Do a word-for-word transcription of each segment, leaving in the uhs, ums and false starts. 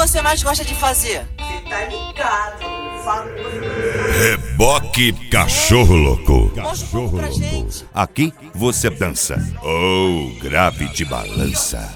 você mais gosta de fazer? Cê tá ligado, famoso. Reboque Cachorro Louco. Mostra um pouco pra gente. Aqui você dança ou grave de balança.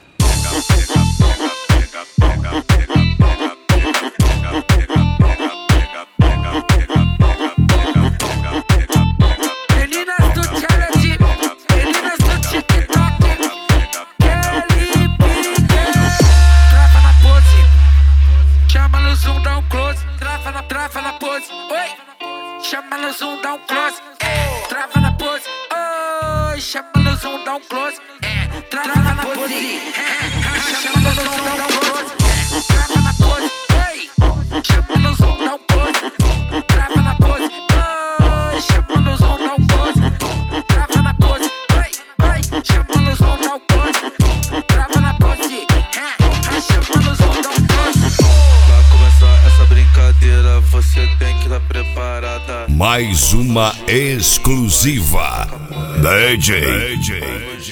Meninas do challenge, meninas do TikTok, Kelly Pique. Trava na pose, chama no zoom, dá um close. Trava na, trava na pose, oi. Chama no zoom, dá um close. É, trava na pose, oi. Chama no zoom, dá um close. É, trava na pose, é, chama no zoom, dá um close. É, trava na pose, oi. Chama no zoom, dá um close. Trava na pose, oi. Chama no zoom, dá um close. Trava na pose, oi, oi. Chama no zoom, dá um close. Trava na pose, é, chama no zoom, dá um close. Pra começar essa brincadeira, você tem que estar preparada. Mais uma exclusiva. D J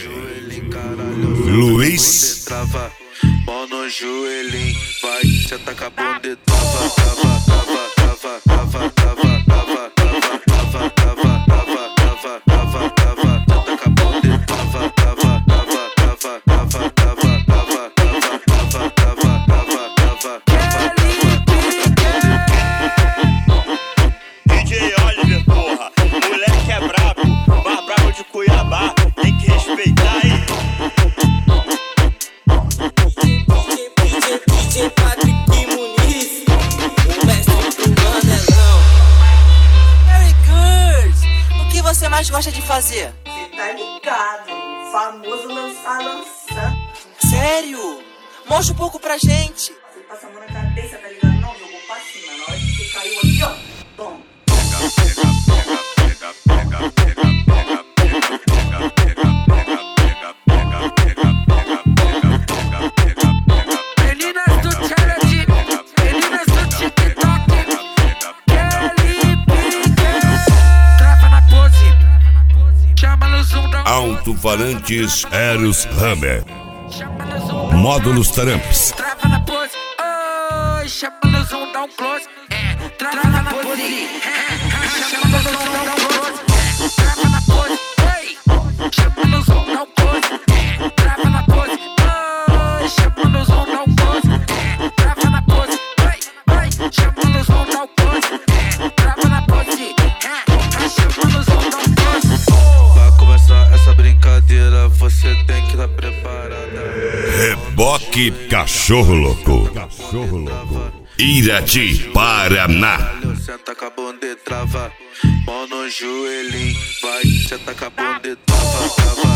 Luiz. Trava, mão no joelhinho, vai, senta com a bunda e trava, trava, trava, trava, trava, trava, trava, trava, trava, trava, trava, trava, trava, senta com a bunda e trava, trava, trava, trava, trava, trava, trava, trava, trava, trava, trava, trava. D J Oliver, porra, moleque é brabo, mais brabo de Cuiabá, tem que respeitar aí. D J Patrick Muniz, o mestre do Mandelão. Very good. O que você mais gosta de fazer? Cê tá ligado, famoso lançar lançando. Sério? Mostra um pouco pra gente. Você passa a mão na cabeça, tá ligado? Não, jogou pra cima. Na hora que você caiu aqui, ó. Toma. Meninas do challenge, meninas do TikTok, Kelly Pique. Trava na pose, chama no zoom, dá um Alto-falantes Eros Hammer. chama no zoom, dá um Módulos Tramps. trava na pose, oi. Chama no zoom, dá um close. É, trava na pose, é, chama no zoom, dá um close. É, trava na pose, oi. Chama no zoom, dá um close. É, trava na pose, oi. Chama no zoom, dá um close. É, trava na pose, oi, oi. Chama no zoom, dá um close. É, trava na pose, é, chama no zoom, dá um close. Pra começar essa brincadeira, você tem que estar preparada. Reboque Cachorro Louco. Irati, Paraná. Senta com a bunda e trava, mão no joelhinho, vai, senta com a bunda e trava, trava,